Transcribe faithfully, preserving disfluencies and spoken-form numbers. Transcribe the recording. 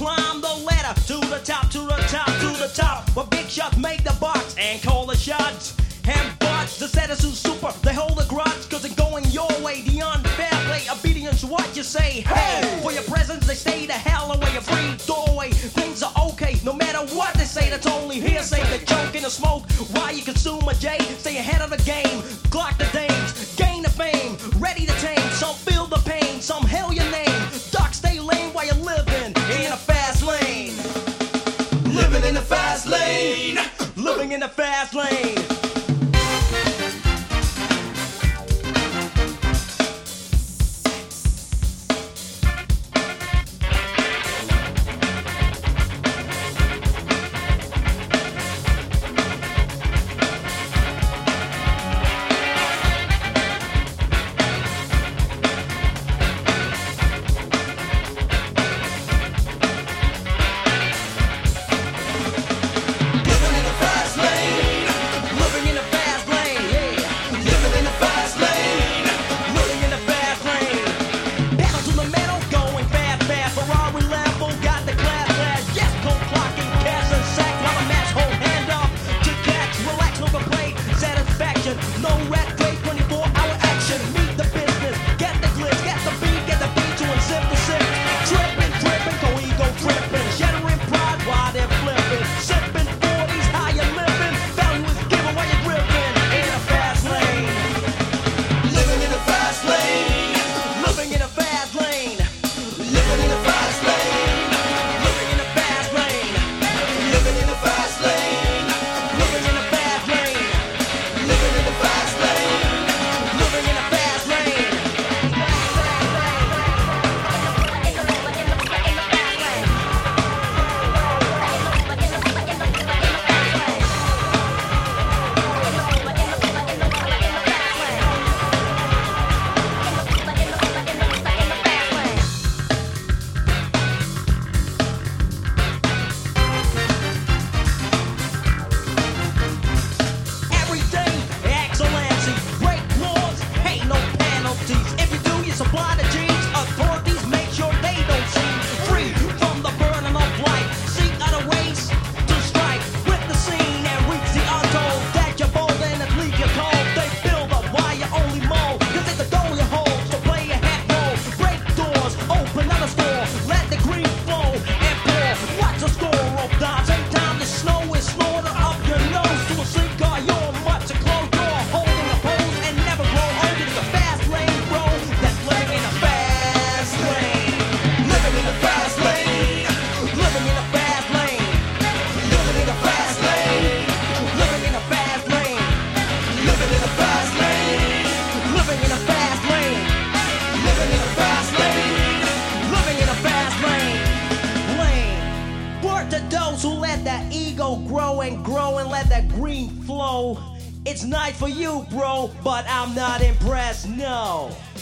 climb the ladder to the top, to the top, to the top. But big shots make the box and call the shots. And butts, the status is super, they hold a grudge, cause they're going your way. The unfair play, obedience, what you say. Hey, for your presence, they stay the hell away. A free doorway, things are okay. No matter what they say, that's only hearsay. The choke in the smoke, why you consume a J. Stay ahead of the game, clock the dames, gain the fame, ready to tame. Some feel the pain, some hail your name. Duck, stay lame while you're living in a fast lane. Living in a fast lane. Living in a fast lane. No rat play, twenty-four hour action. Meet the business, get the glitz, get the beat, get the beat to and sip the sip. Trippin', trippin', go ego trippin'. Shattering pride while they're flippin'. Sippin' forties, how you livin'? Value is given while you're grippin'. In a fast lane. Living in a fast lane. Living in a fast lane. Living in a fast lane. Living in a fast lane. Living in a fast lane. Living in a fast lane. Living in a fast lane. Living in a fast lane. Every day, excellency. Break laws, ain't no penalties. If you do, you supply the G's. Authorities make sure they don't see. Free from the burden of life. Seek other ways to strike with the scene and reach the untold. That you're bold and it leave you cold. They build up while you only mold. Cause it's the door you hold, so play a head roll. Break doors, open up a store. Let the green flow and pour. Watch the score of dimes. Ain't time to snow is slaughter up your nose to a sleep car. You're much a close door. Holding a pose and never grow old. It's a fast lane, bro. That's living in a fast lane. Living in a fast lane. Living in a fast lane. Living in a fast lane. Living in a fast lane. Living in a fast lane. Living in a fast lane. Living in a fast lane. Living in a fast lane. Lane. Word to those who let that ego grow and grow and let that green flow. It's night for you, bro, but I'm not impressed, no.